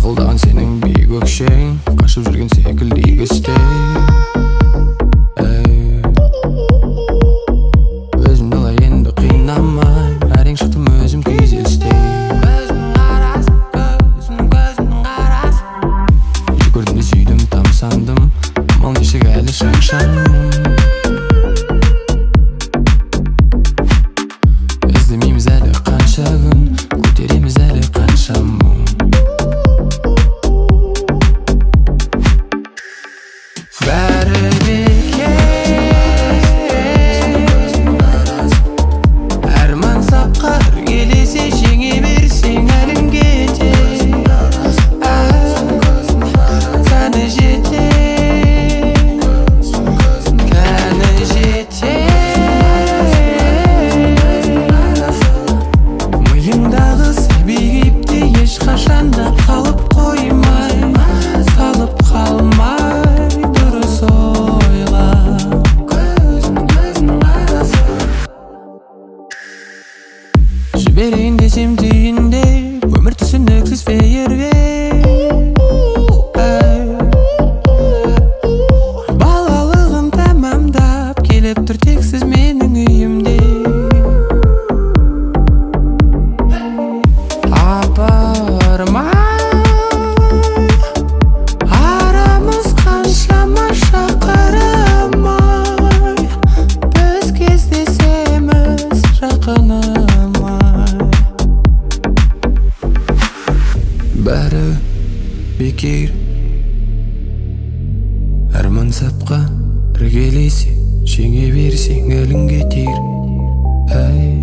Сақылдаған сенің биік өкшең, қашып жүрген секілді егістей. Өзім олай енді қинамайм, әрең шықтым өзім күйзелістей. Жек көрдім де сүйдім, тамсандым, амал нешік әлі шаңшаным. Іздемейміз әлі қанша күн, көтереміз әлі қанша мұң. Бәрі бекер, арман сапқа іргелесе жеңе берсең әлің кетер. Кәні жетер, кәні жетер. Миыңдағы сәби кейіпте ешқашанда қалып қоймай, қалып қалмай дұрыс ойла. Жіберейін десем түйінде, өмір түсініксіз фейерверк. Балалығым тамамдап, келіп тұр тексіз менің үйімде. Апармай, арамыз қаншама шақырмай, біз кездесеміз жақынымай. Бәрі бекер, арман сапқа іргелесе жеңе берсең әлің кетер.